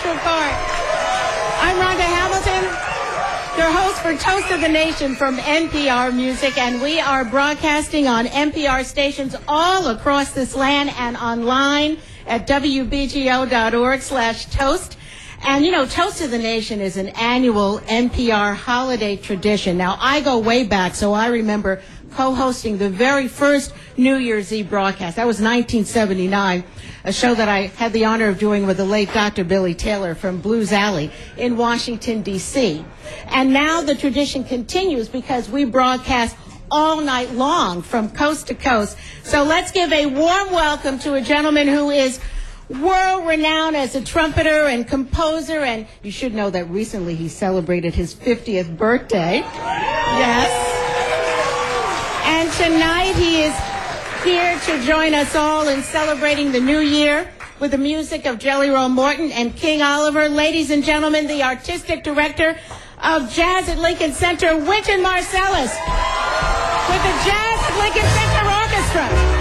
Central Park. I'm Rhonda Hamilton, your host for Toast of the Nation from NPR Music, and we are broadcasting on NPR stations all across this land and online at wbgo.org/toast. And, you know, Toast of the Nation is an annual NPR holiday tradition. Now, I go way back, so I remember co-hosting the very first New Year's Eve broadcast. That was 1979, a show that I had the honor of doing with the late Dr. Billy Taylor from Blues Alley in Washington, D.C. And now the tradition continues because we broadcast all night long from coast to coast. So let's give a warm welcome to a gentleman who is world-renowned as a trumpeter and composer, and you should know that recently he celebrated his 50th birthday. Yes. And tonight he is here to join us all in celebrating the new year with the music of Jelly Roll Morton and King Oliver. Ladies and gentlemen, the artistic director of Jazz at Lincoln Center, Wynton Marsalis, with the Jazz at Lincoln Center Orchestra.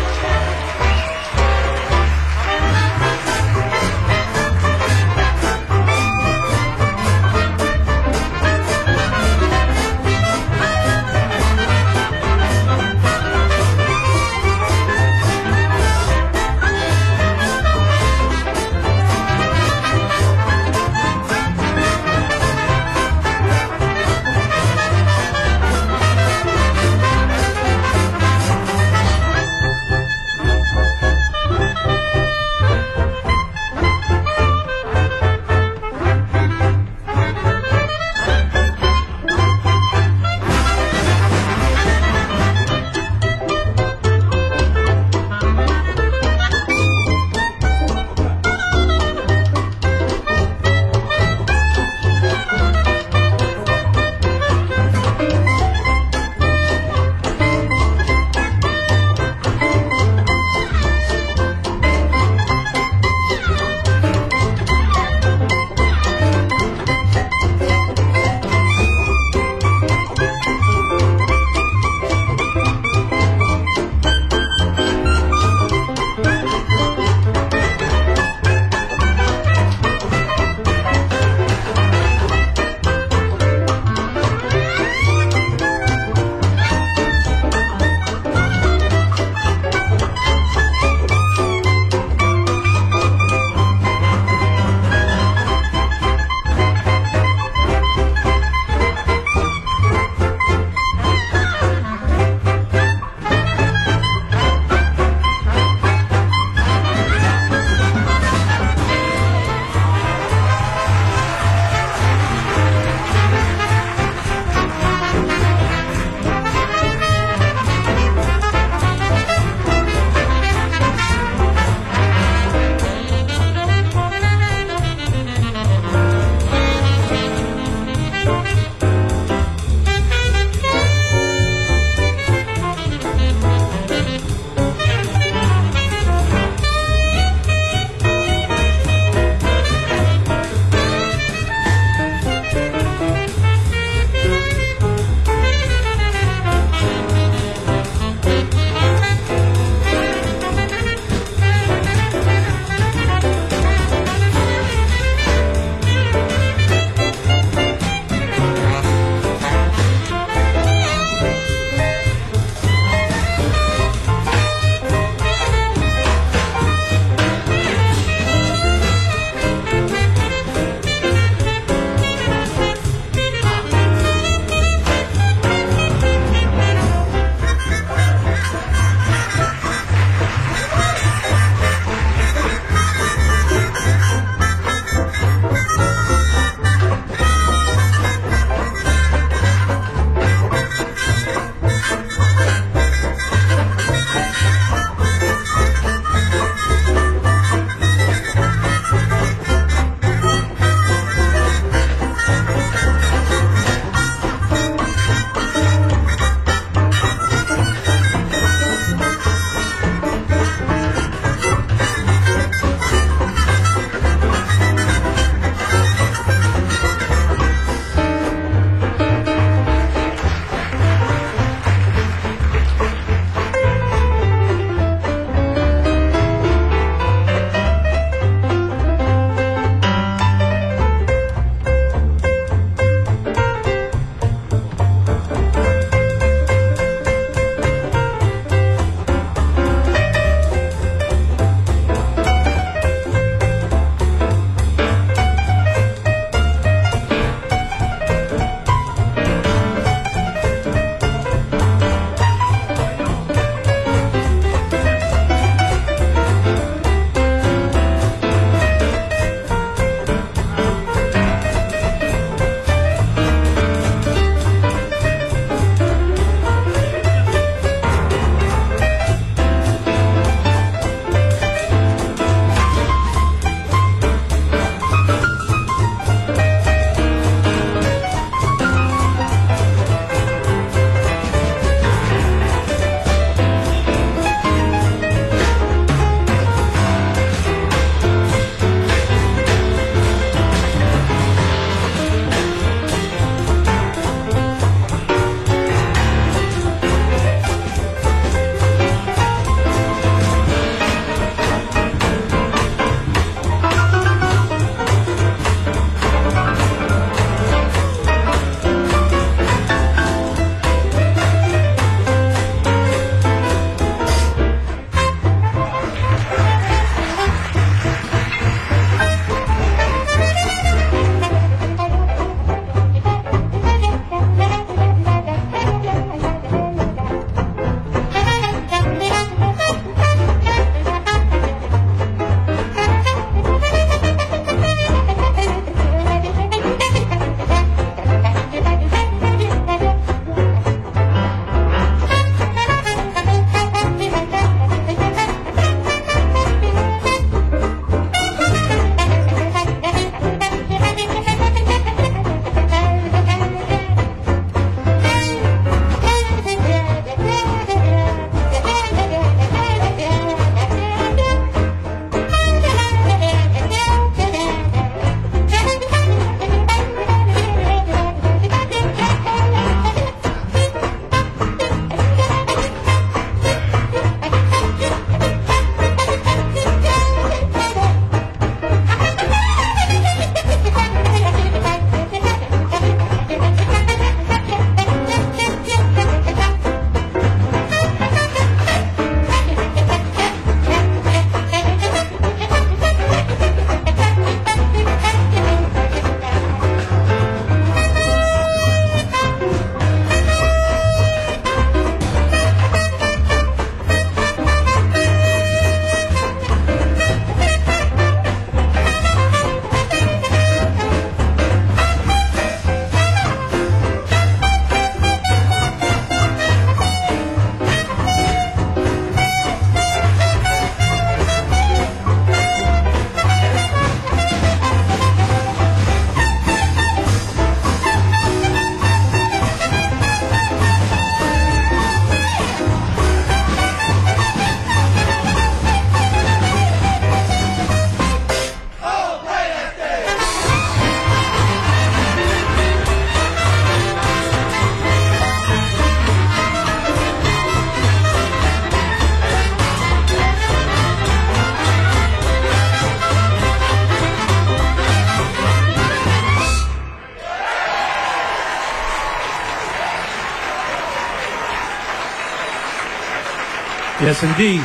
Yes, indeed.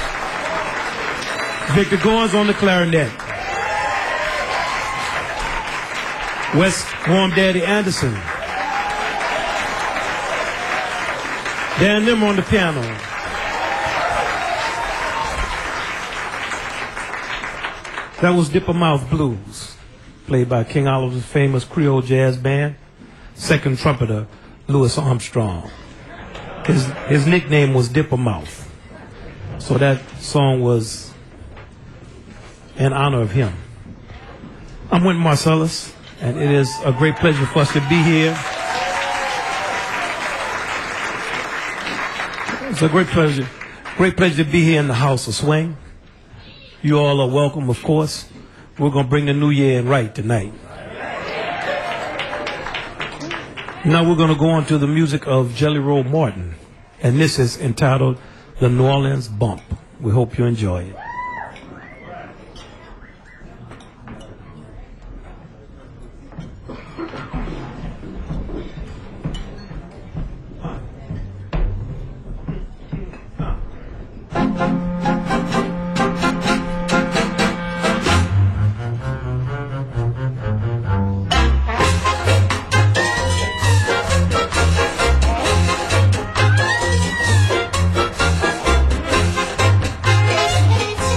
Victor Goins on the clarinet. Wes Warm Daddy Anderson. Dan Nimmer on the piano. That was Dipper Mouth Blues, played by King Oliver's famous Creole jazz band. Second trumpeter, Louis Armstrong. His nickname was Dipper Mouth. So that song was in honor of him. I'm Wynton Marsalis, and it is a great pleasure for us to be here. It's a great pleasure to be here in the House of Swing. You all are welcome, of course. We're going to bring the new year in right tonight. Now we're going to go on to the music of Jelly Roll Morton, and this is entitled The New Orleans Bump. We hope you enjoy it. Hey!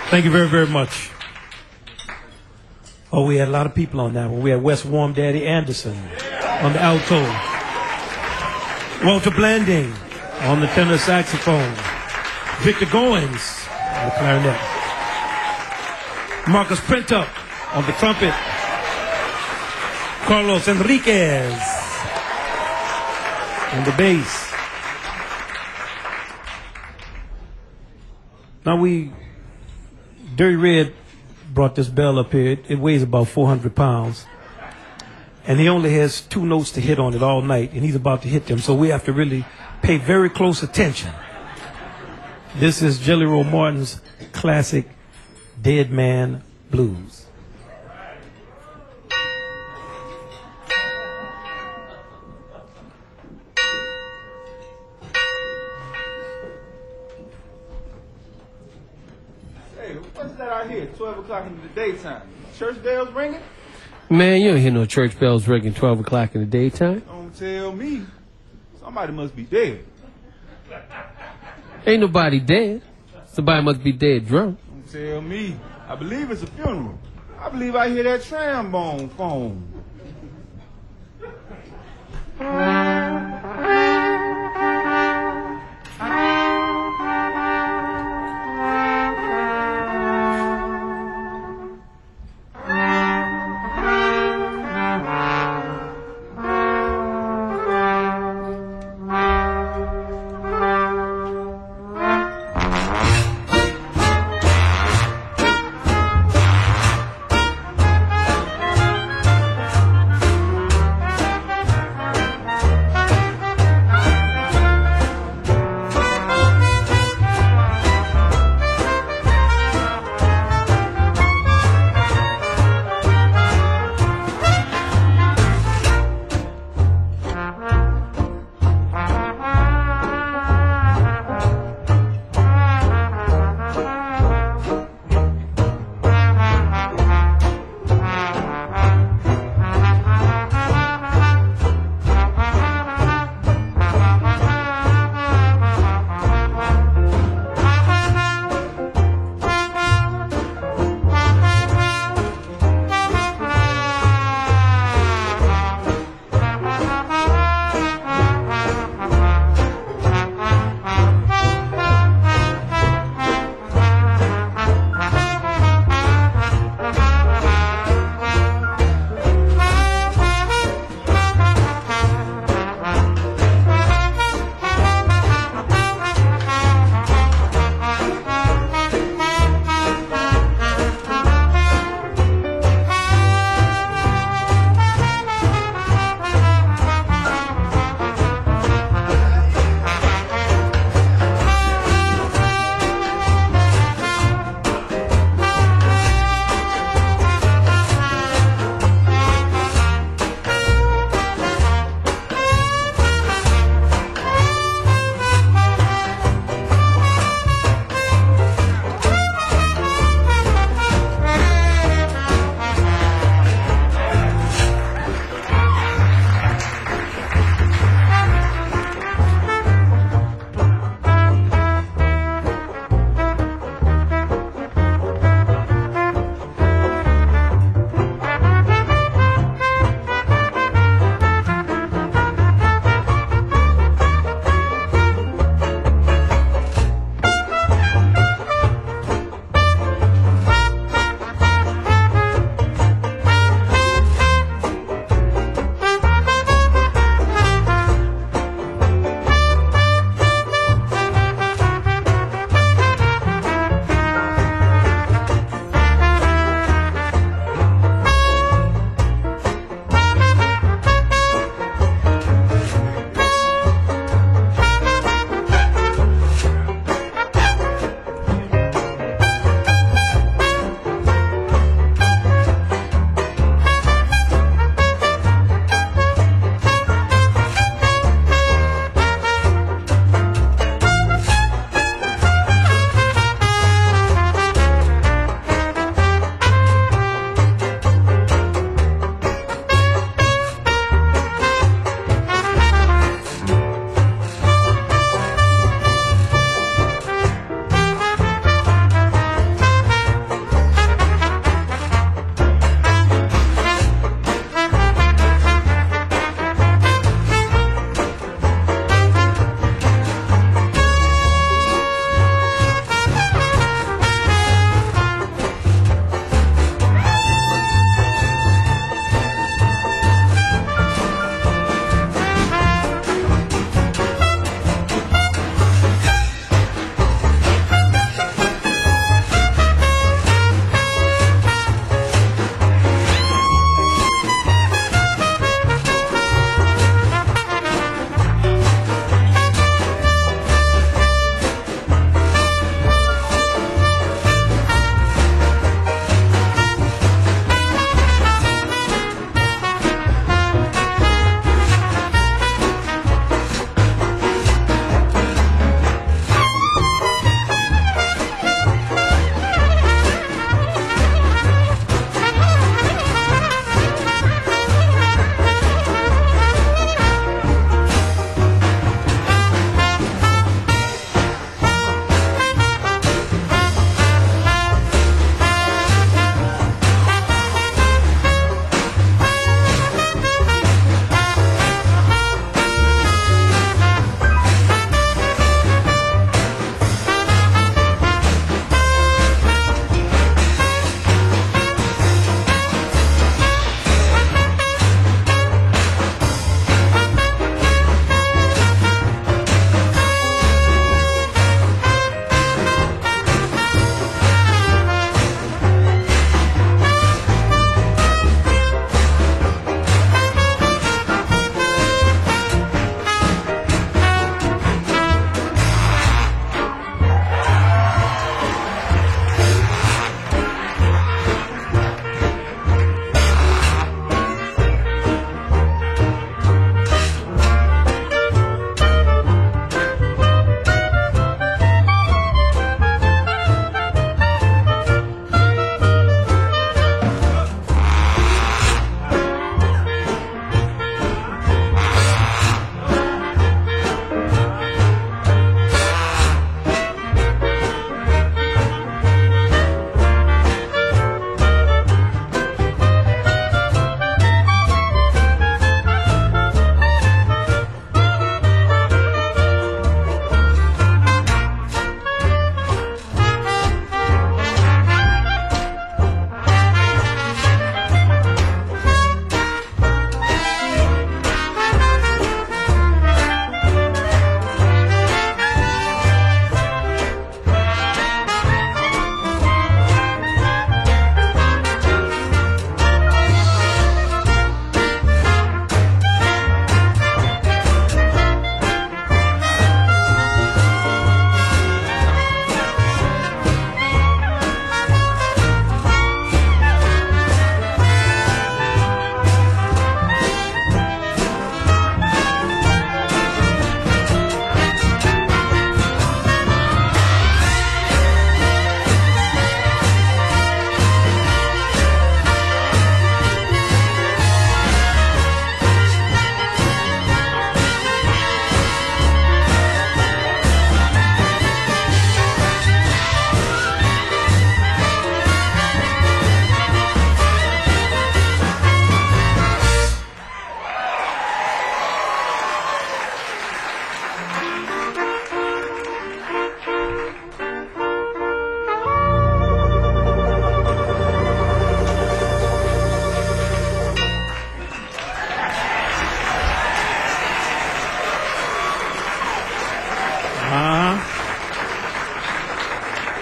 Thank you very, very much. Oh, we had a lot of people on that one. We had Wes Warm Daddy Anderson on the alto. Walter Blanding on the tenor saxophone. Victor Goins on the clarinet. Marcus Printup on the trumpet. Carlos Enriquez on the bass. Now Dirty Red brought this bell up here. It weighs about 400 pounds. And he only has 2 notes to hit on it all night, and he's about to hit them. So we have to really pay very close attention. This is Jelly Roll Morton's classic Dead Man Blues. What's that out here? 12 o'clock in the daytime. Church bells ringing? Man, you don't hear no church bells ringing 12 o'clock in the daytime. Don't tell me. Somebody must be dead. Ain't nobody dead. Somebody must be dead drunk. Don't tell me. I believe it's a funeral. I believe I hear that trombone phone.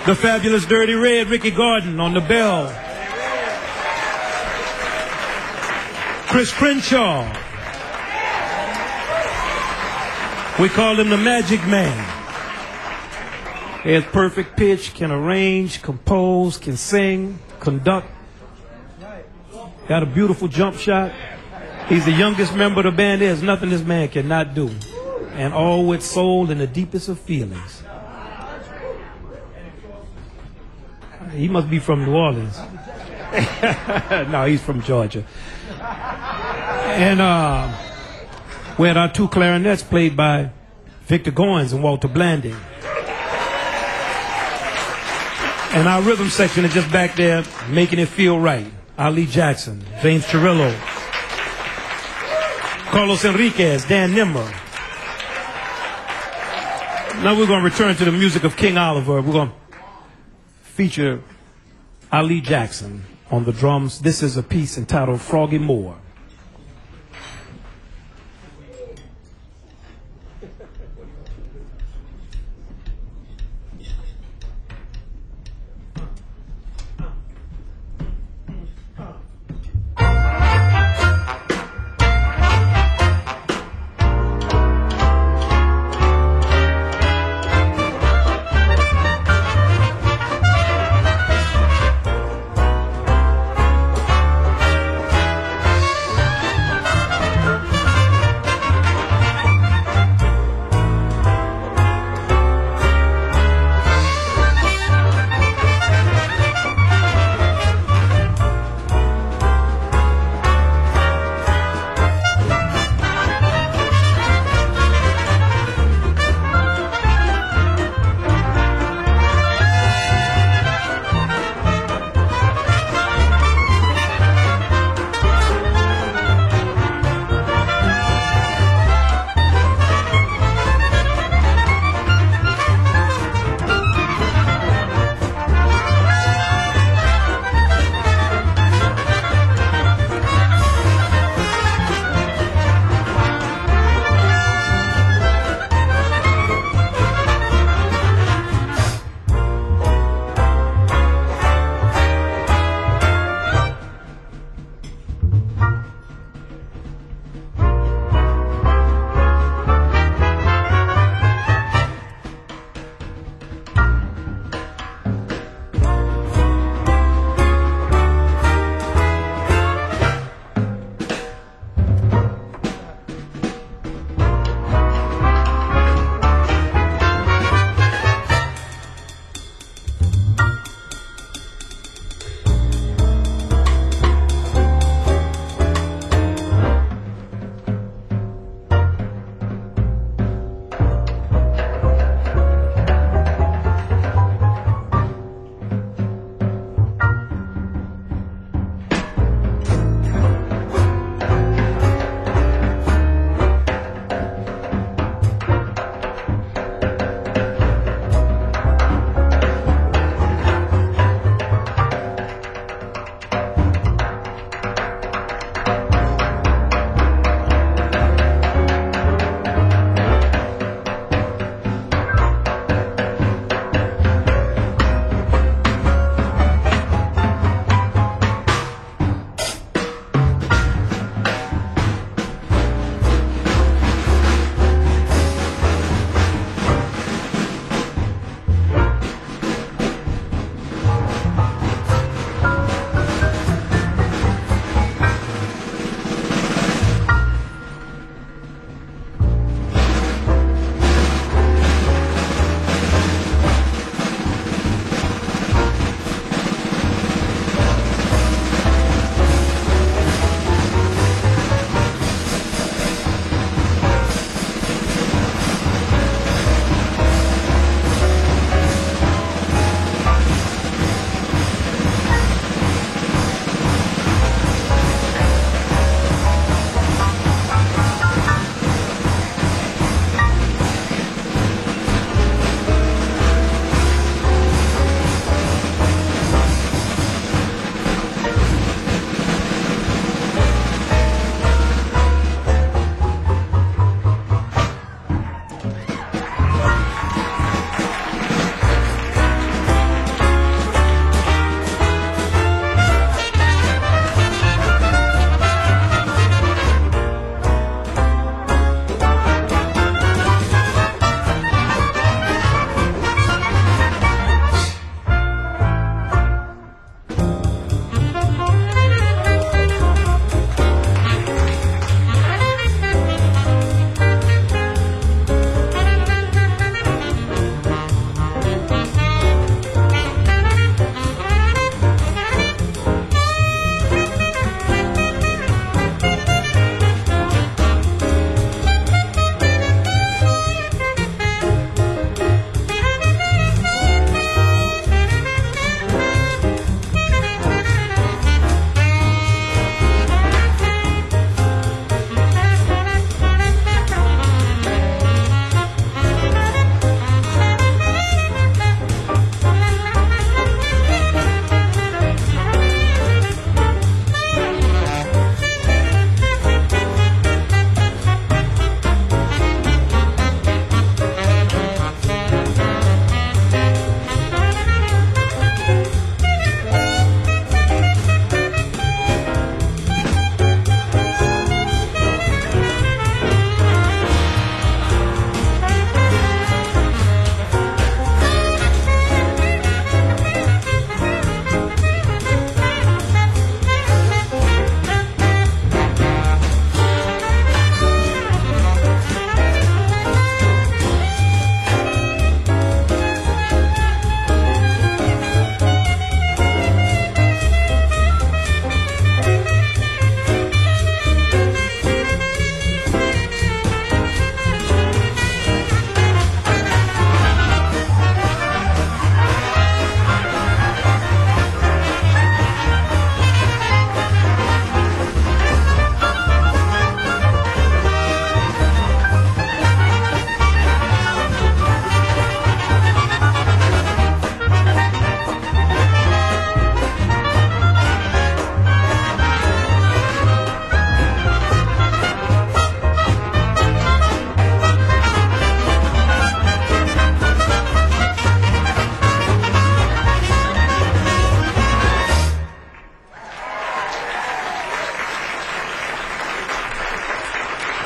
The fabulous Dirty Red, Ricky Gordon on the bell. Chris Crenshaw. We call him the Magic Man. He has perfect pitch, can arrange, compose, can sing, conduct. Got a beautiful jump shot. He's the youngest member of the band. There's nothing this man cannot do. And all with soul and the deepest of feelings. He must be from New Orleans. No, he's from Georgia. And we had our two clarinets played by Victor Goins and Walter Blanding. And our rhythm section is just back there making it feel right. Ali Jackson, James Chirillo, Carlos Enriquez, Dan Nimmer. Now we're going to return to the music of King Oliver. We're going to feature Ali Jackson on the drums. This is a piece entitled Froggy Moore.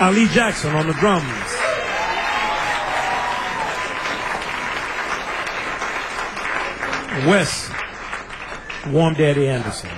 Ali Jackson on the drums. Wes, Warm Daddy Anderson.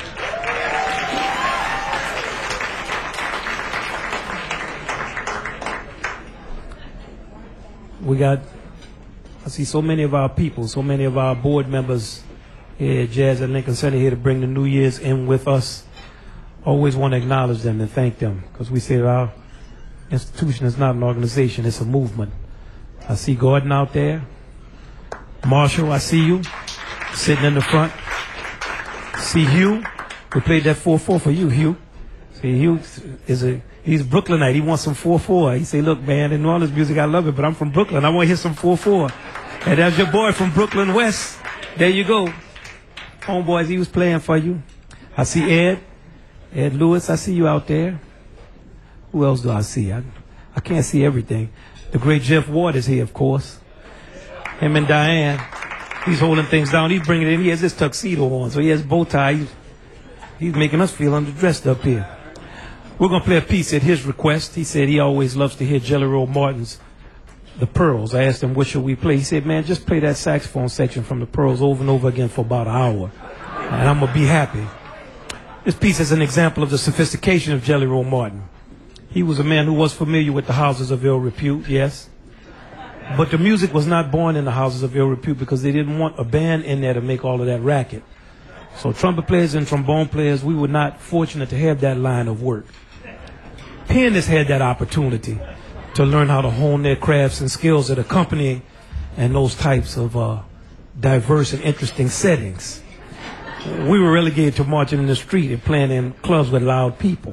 I see so many of our people, so many of our board members here at Jazz at Lincoln Center here to bring the New Year's in with us. Always want to acknowledge them and thank them, because we say that our institution is not an organization, it's a movement. I see Gordon out there. Marshall, I see you sitting in the front. See Hugh. We played that 4/4 for you, Hugh. See, Hugh he's a Brooklynite. He wants some 4/4. He say, look, man, in all this music, I love it, but I'm from Brooklyn. I want to hear some 4/4. And that's your boy from Brooklyn West. There you go. Homeboys, he was playing for you. I see Ed Lewis. I see you out there. Who else do I see? I can't see everything. The great Jeff Ward is here, of course. Him and Diane. He's holding things down. He's bringing it in. He has his tuxedo on, so he has bow tie. He's making us feel underdressed up here. We're going to play a piece at his request. He said he always loves to hear Jelly Roll Martin's The Pearls. I asked him, what should we play? He said, man, just play that saxophone section from The Pearls over and over again for about an hour, and I'm going to be happy. This piece is an example of the sophistication of Jelly Roll Martin. He was a man who was familiar with the houses of ill repute, yes. But the music was not born in the houses of ill repute because they didn't want a band in there to make all of that racket. So trumpet players and trombone players, we were not fortunate to have that line of work. Pianists had that opportunity to learn how to hone their crafts and skills at accompanying and those types of diverse and interesting settings. We were relegated to marching in the street and playing in clubs with loud people.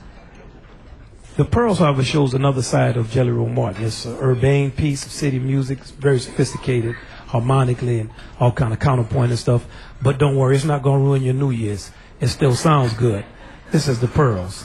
The Pearls, however, shows another side of Jelly Roll Martin. It's an urbane piece of city music. It's very sophisticated, harmonically, and all kind of counterpoint and stuff. But don't worry, it's not going to ruin your New Year's. It still sounds good. This is the Pearls.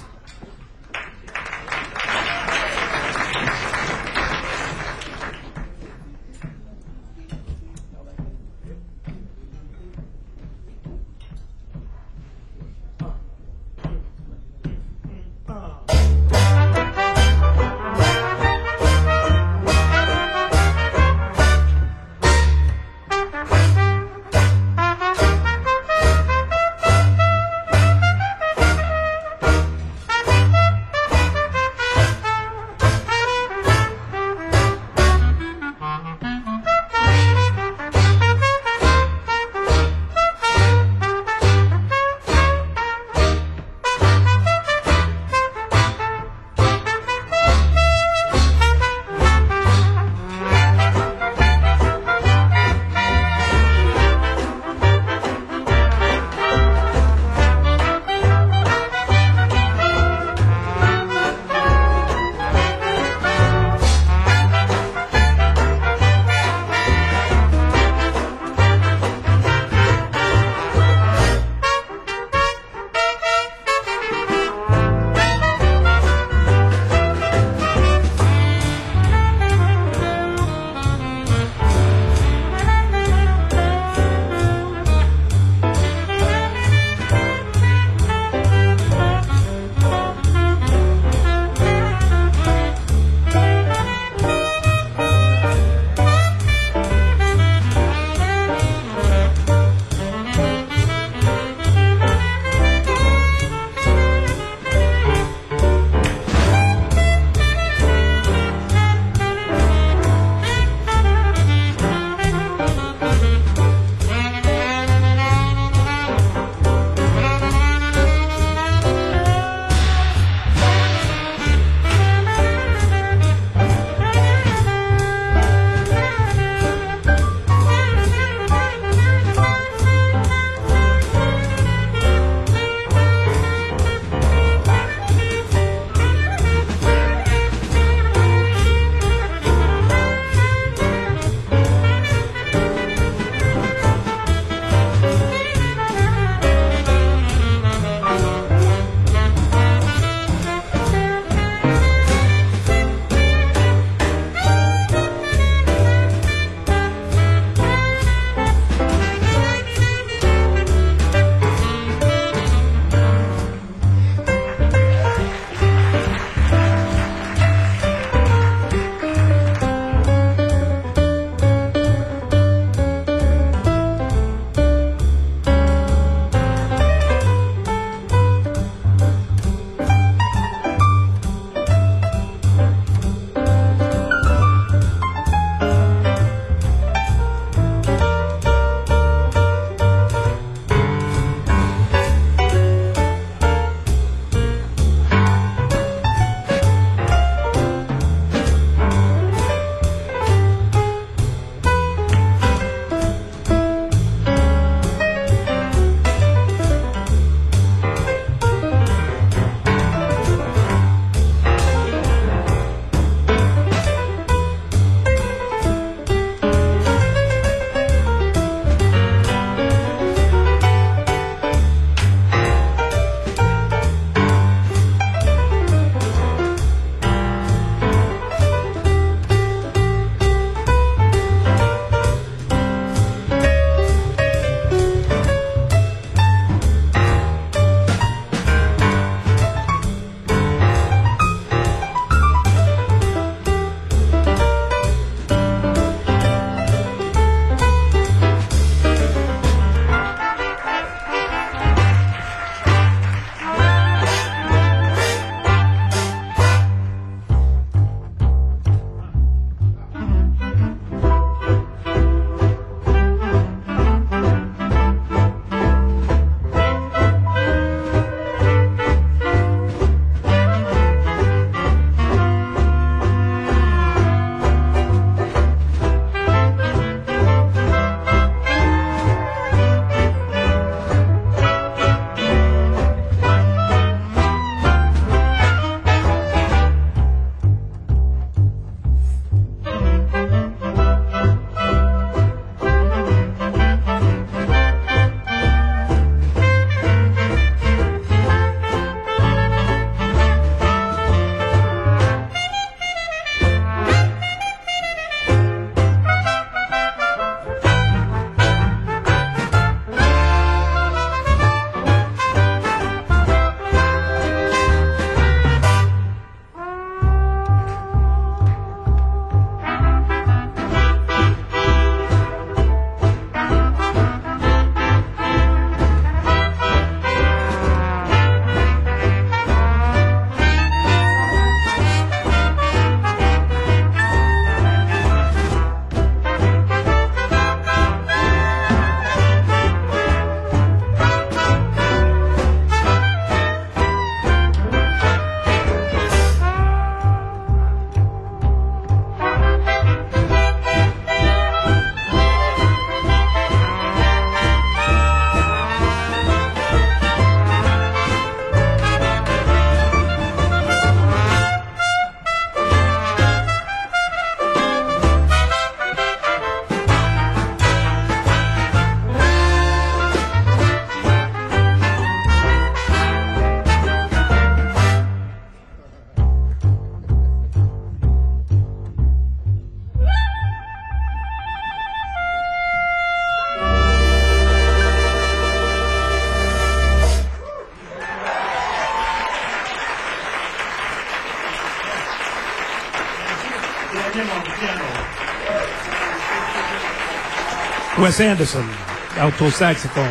Wes Anderson, alto saxophone.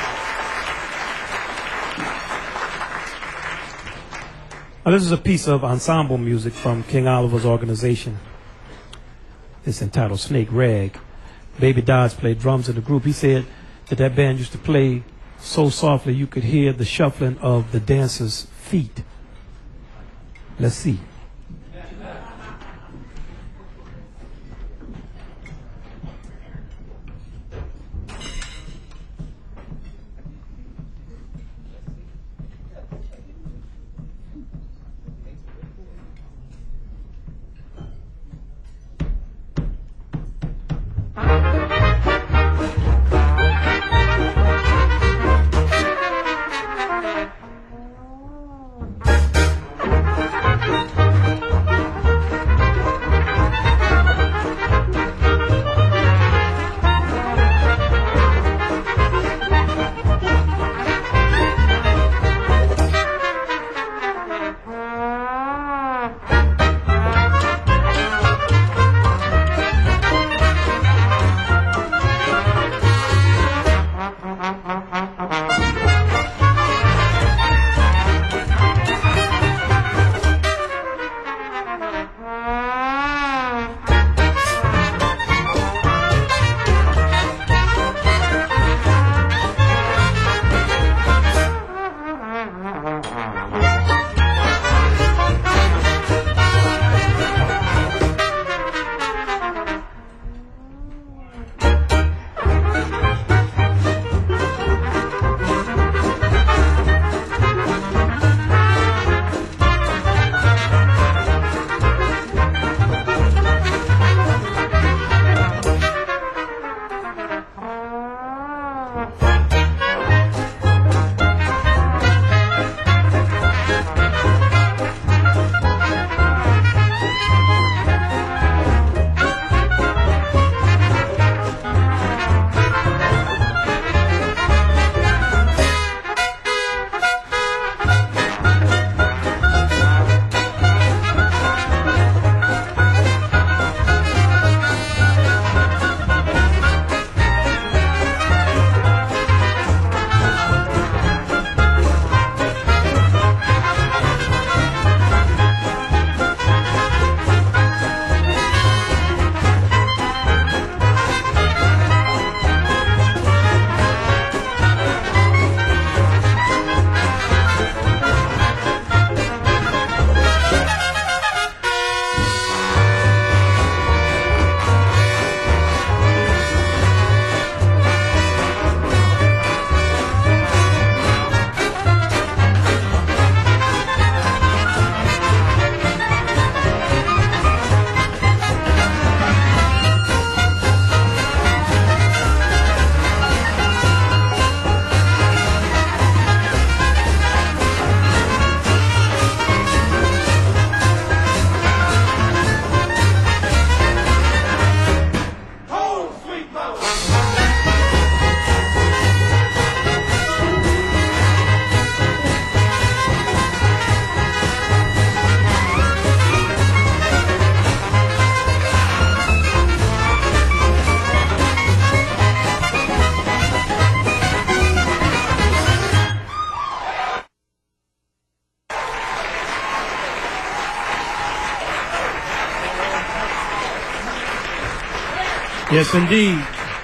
Now, this is a piece of ensemble music from King Oliver's organization. It's entitled Snake Rag. Baby Dodds played drums in the group. He said that band used to play so softly you could hear the shuffling of the dancers' feet. Let's see. Yes, indeed.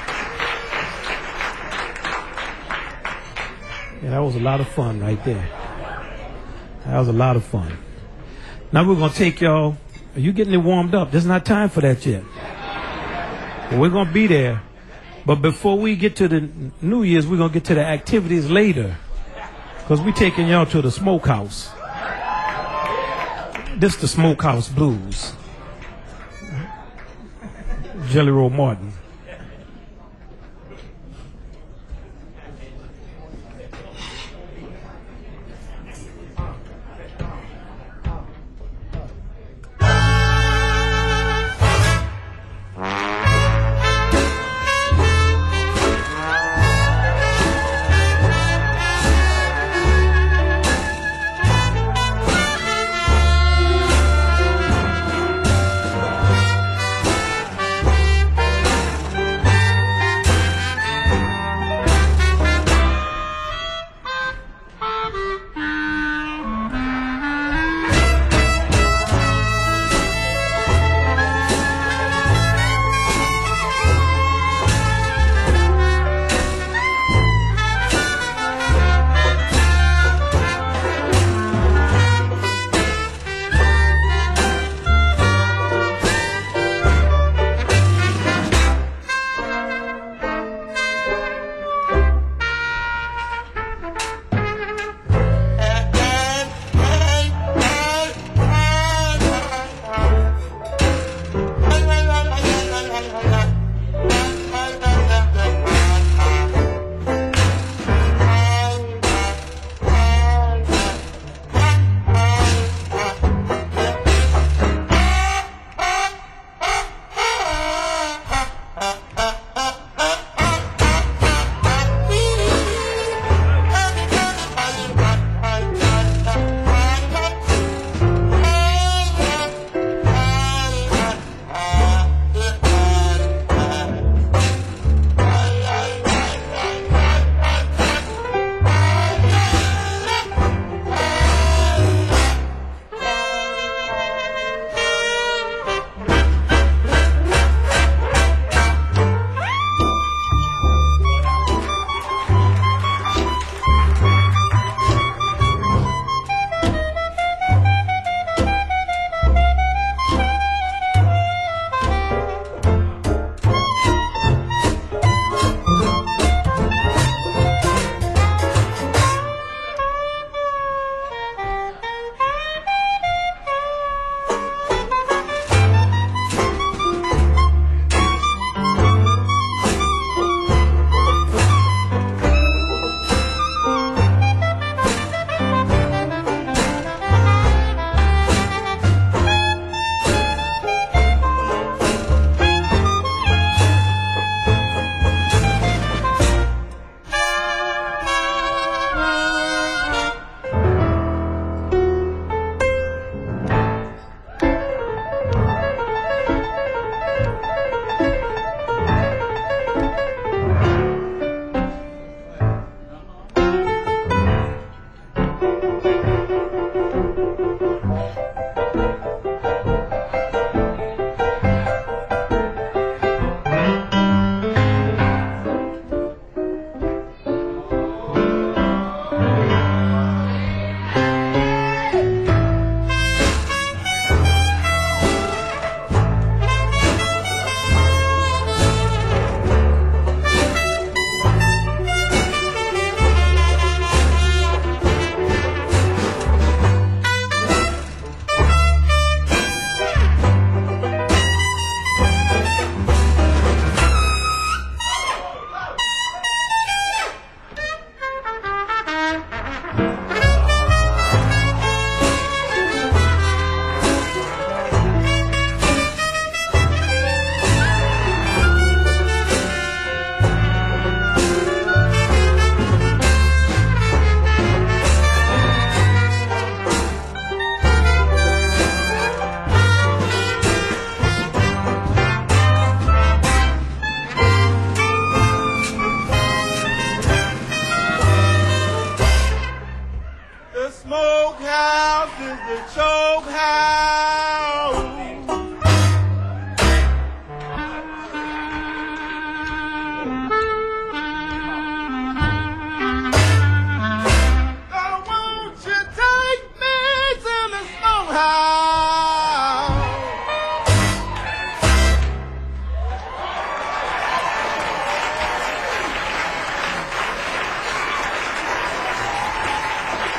Yeah, that was a lot of fun right there. That was a lot of fun. Now we're going to take y'all. Are you getting it warmed up? There's not time for that yet. But we're going to be there. But before we get to the New Year's, we're going to get to the activities later. Because we're taking y'all to the Smokehouse. This is the Smokehouse Blues. Jelly Roll Martin.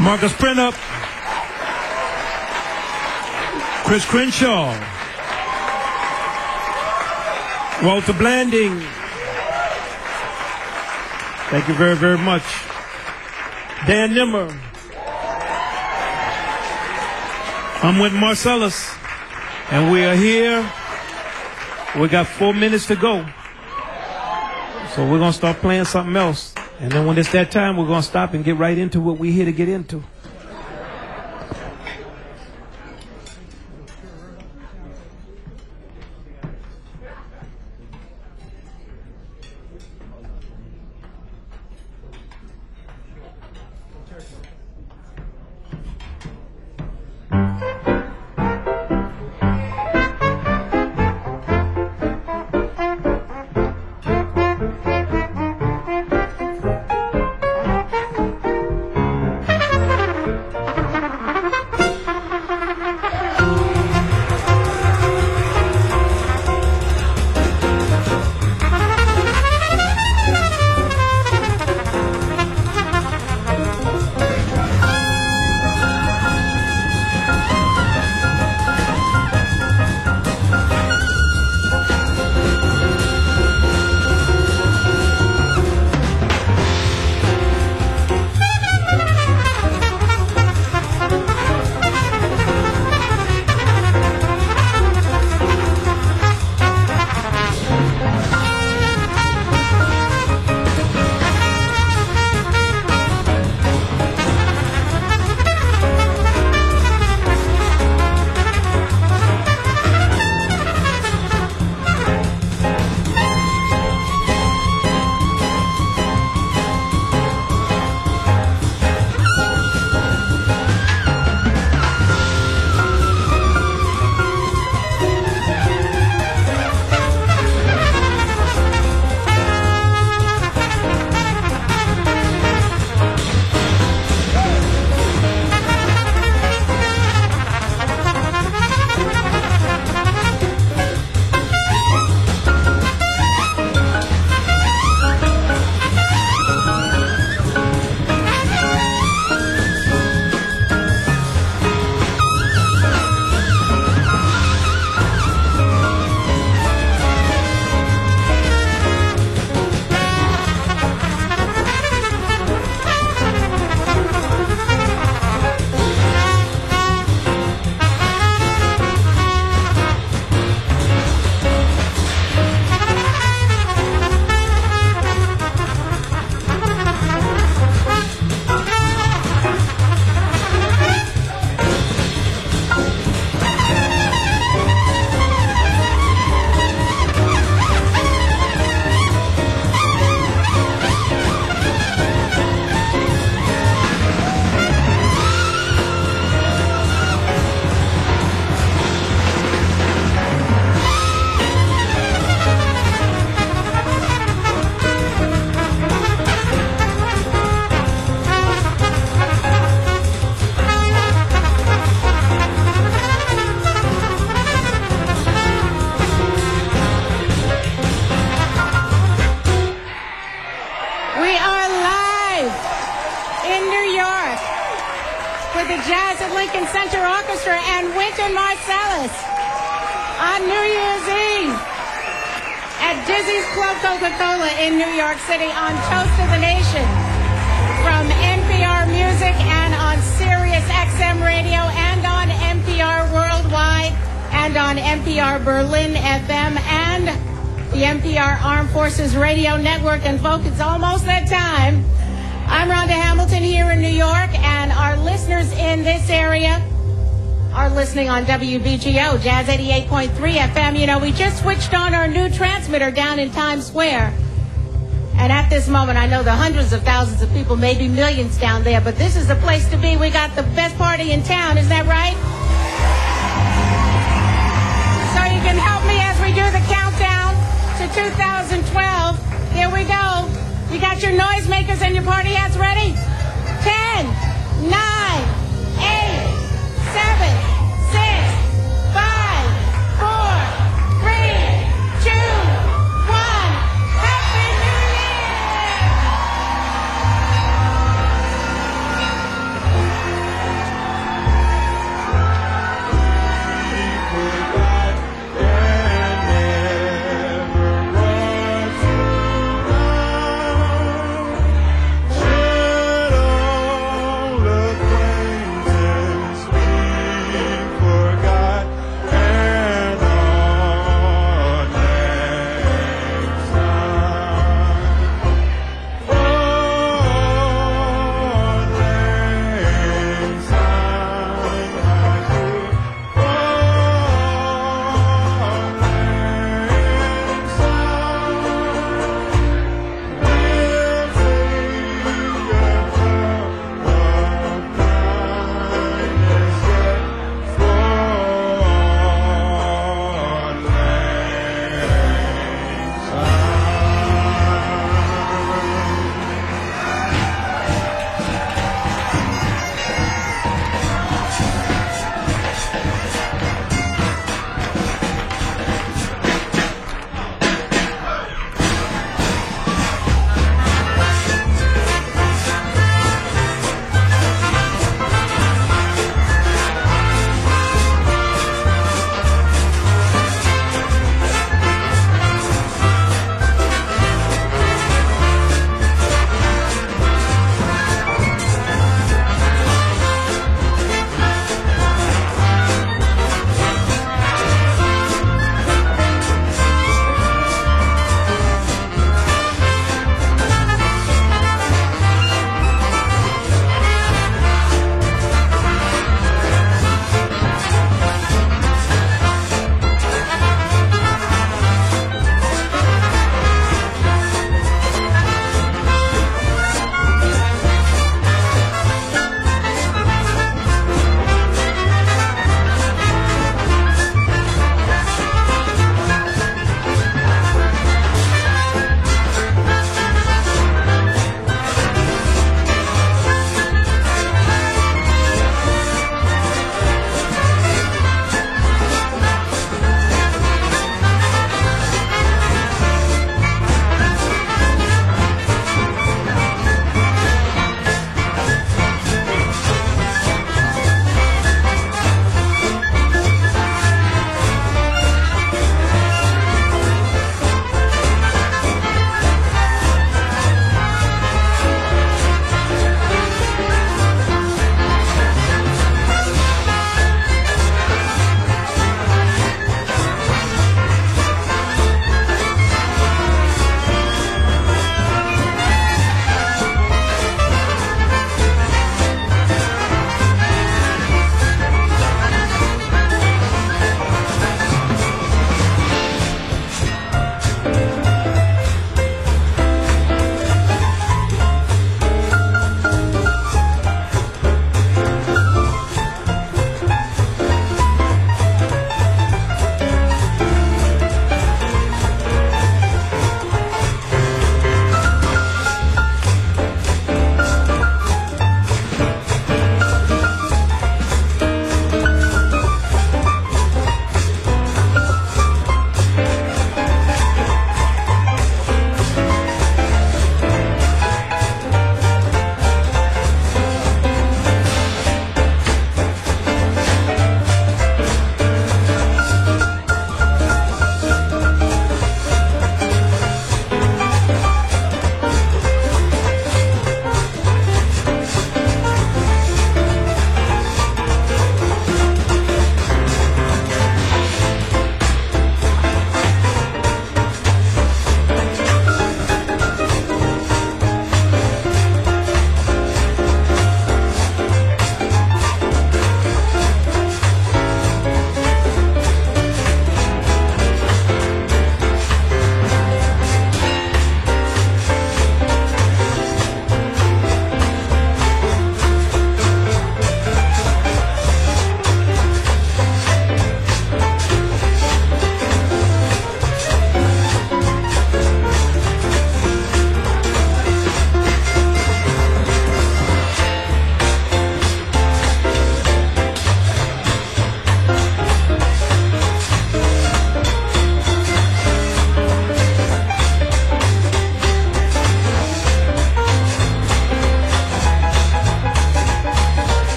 Marcus Prentup, Chris Crenshaw, Walter Blanding. Thank you very, very much. Dan Nimmer. I'm with Marcellus, and we are here. We got 4 minutes to go. So we're going to start playing something else. And then when it's that time, we're going to stop and get right into what we're here to get into. Jazz at Lincoln Center Orchestra and Wynton Marsalis on New Year's Eve at Dizzy's Club Coca-Cola in New York City on Toast of the Nation from NPR Music and on Sirius XM Radio and on NPR Worldwide and on NPR Berlin FM and the NPR Armed Forces Radio Network. And folks, it's almost that time. I'm Rhonda Hamilton here in New York, and our listeners in this area are listening on WBGO, Jazz 88.3 FM. You know, we just switched on our new transmitter down in Times Square. And at this moment, I know the hundreds of thousands of people, maybe millions down there, but this is the place to be. We got the best party in town, isn't that right? So you can help me as we do the countdown to 2012. Here we go. You got your noisemakers and your party hats ready? 10, 9, 8, 7, 6, 5, 4, 3, 2, 1. Happy New Year!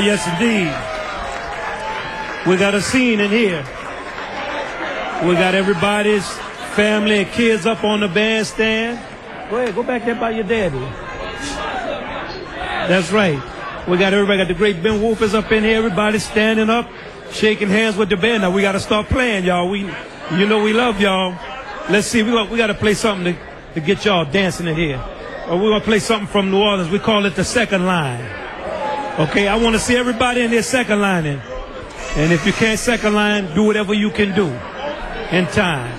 yes, indeed. We got a scene in here. We got everybody's family and kids up on the bandstand. Go ahead, go back there by your daddy. That's right. We got everybody, got the great Ben Wolf is up in here. Everybody standing up, shaking hands with the band. Now we got to start playing, y'all. We love y'all. Let's see, we got to play something to get y'all dancing in here. Or we're going to play something from New Orleans. We call it the second line. Okay, I want to see everybody in their second lining. And if you can't second line, do whatever you can do in time.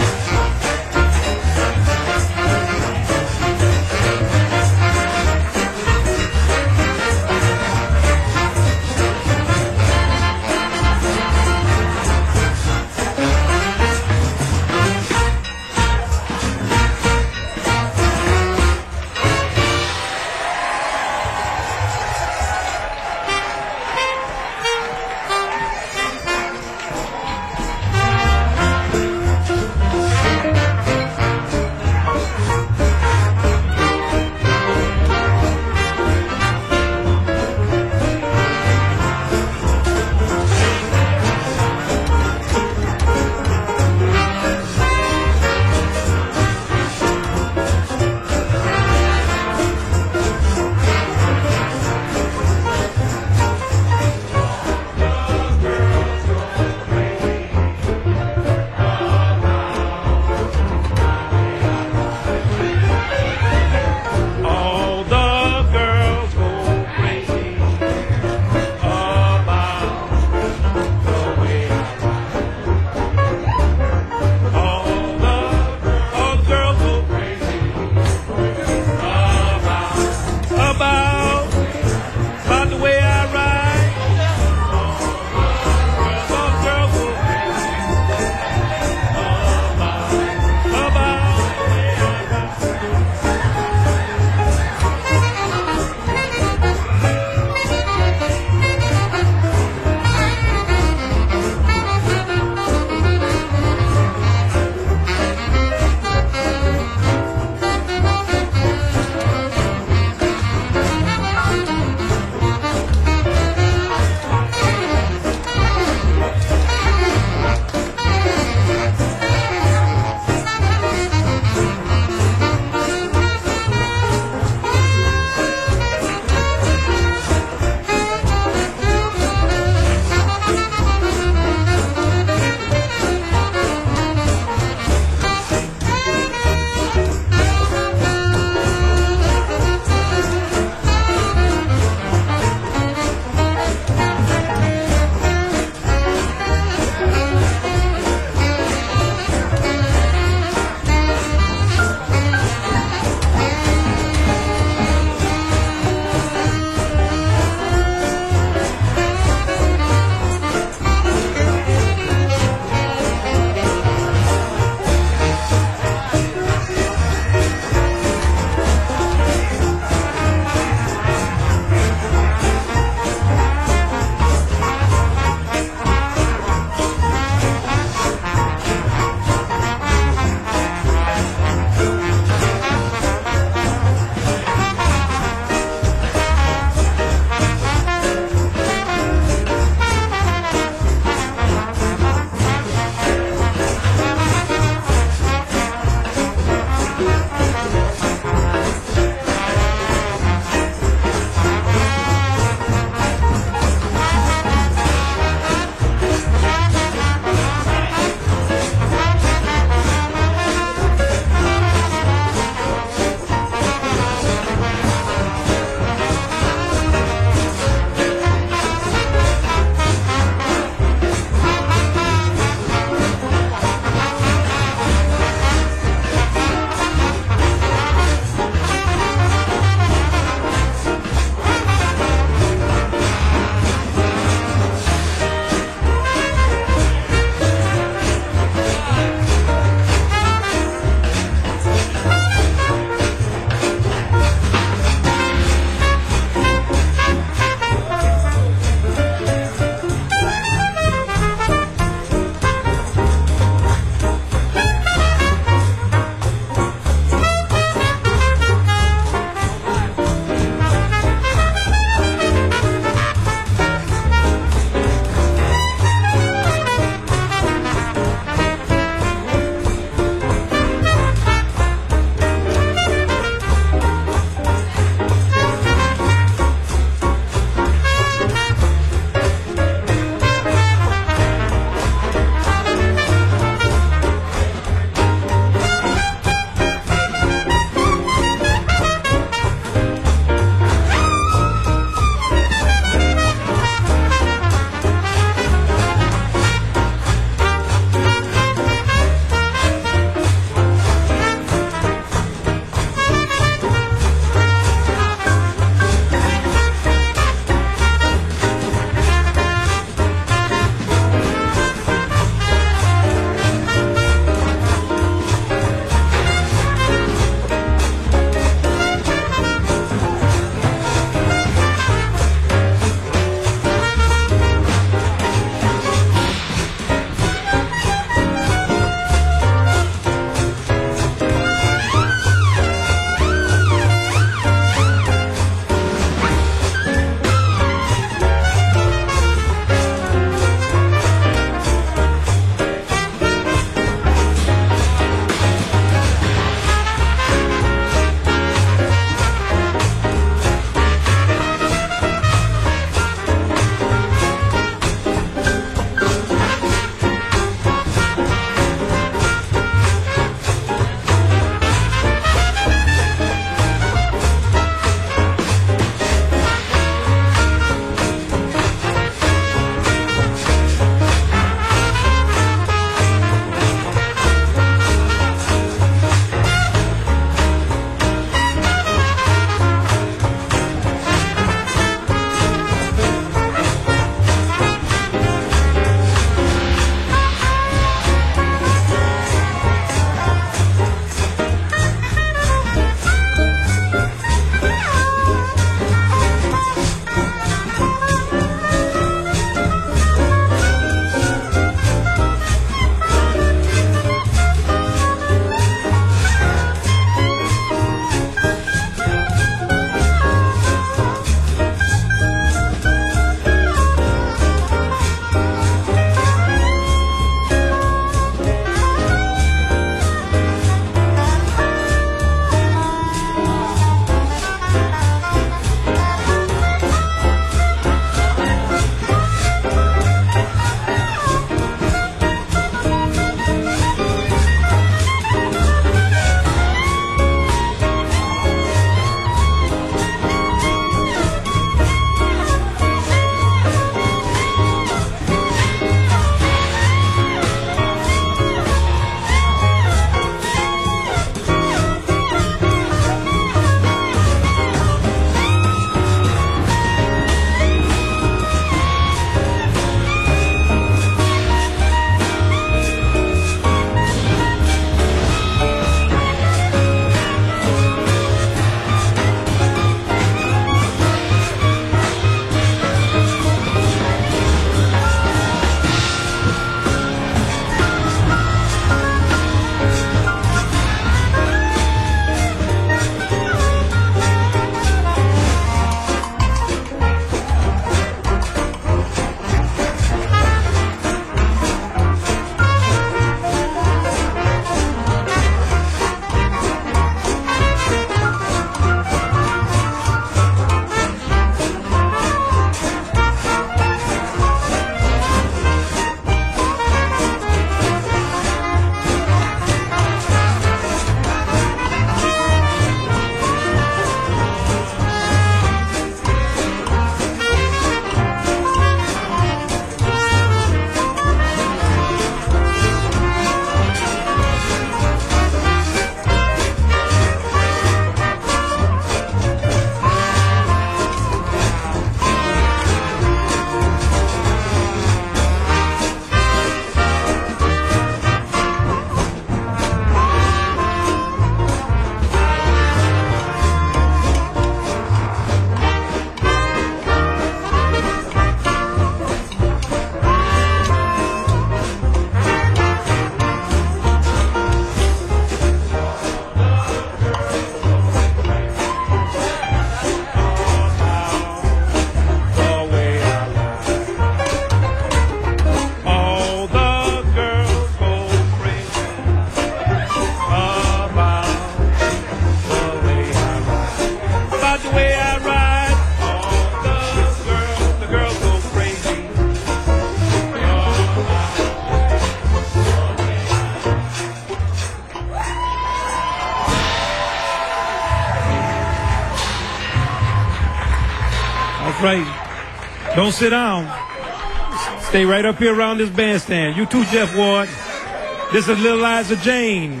That's right. Don't sit down. Stay right up here around this bandstand. You too, Jeff Ward. This is Little Liza Jane.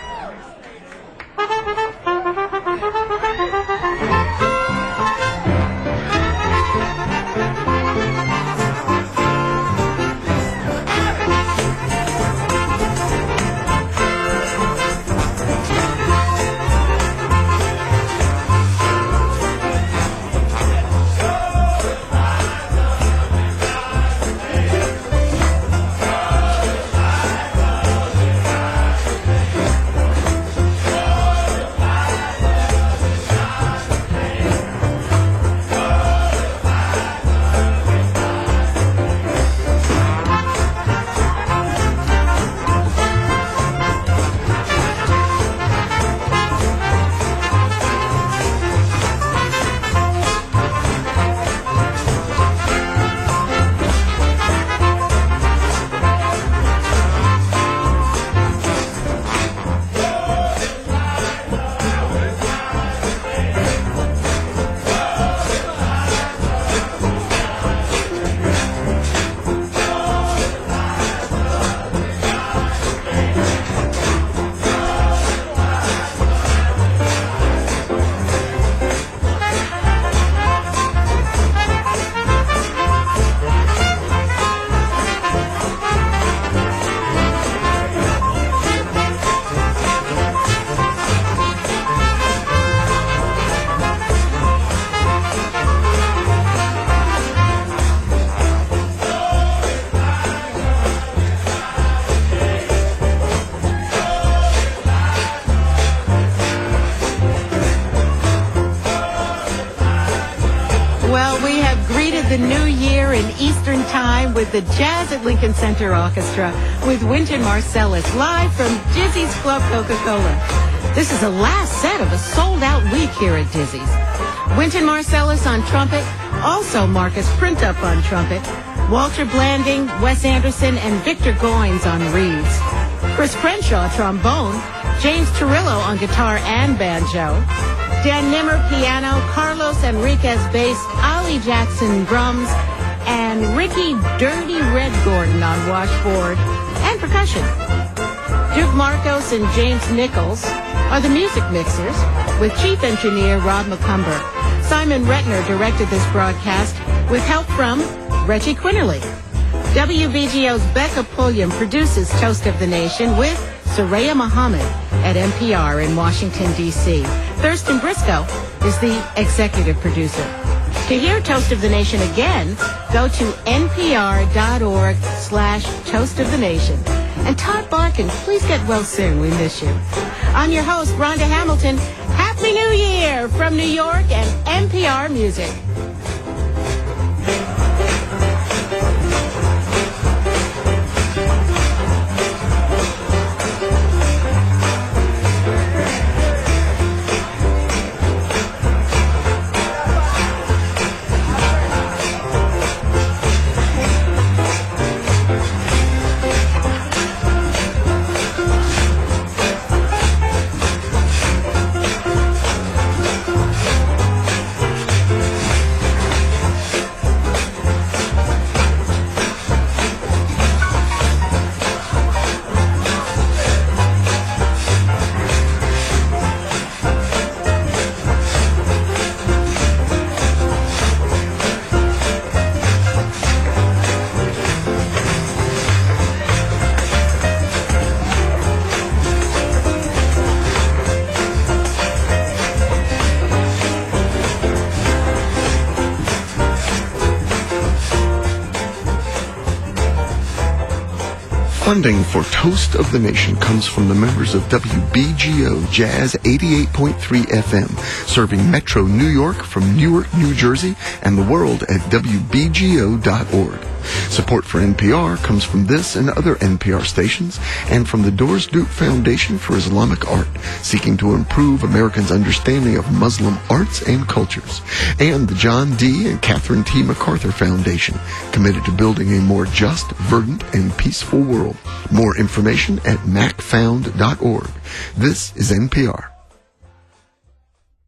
The new year in Eastern Time with the Jazz at Lincoln Center Orchestra with Wynton Marsalis live from Dizzy's Club Coca-Cola. This is the last set of a sold-out week here at Dizzy's. Wynton Marsalis on trumpet, also Marcus Printup on trumpet, Walter Blanding, Wes Anderson, and Victor Goines on reeds. Chris Crenshaw trombone, James Torillo on guitar and banjo, Dan Nimmer piano, Carlos Enriquez bass, Ollie Jackson drums, and Ricky Dirty Red Gordon on washboard and percussion. Duke Marcos and James Nichols are the music mixers, with chief engineer Rob McCumber. Simon Retner directed this broadcast with help from Reggie Quinterly. WBGO's Becca Pulliam produces Toast of the Nation with Soraya Muhammad at NPR in Washington, D.C. Thurston Briscoe is the executive producer. To hear Toast of the Nation again, go to npr.org/Toast of the Nation. And Todd Barkin, please get well soon. We miss you. I'm your host, Rhonda Hamilton. Happy New Year from New York and NPR Music. Funding for Toast of the Nation comes from the members of WBGO Jazz 88.3 FM, serving Metro New York from Newark, New Jersey, and the world at WBGO.org. Support for NPR comes from this and other NPR stations and from the Doris Duke Foundation for Islamic Art, seeking to improve Americans' understanding of Muslim arts and cultures, and the John D. and Catherine T. MacArthur Foundation, committed to building a more just, verdant, and peaceful world. More information at macfound.org. This is NPR.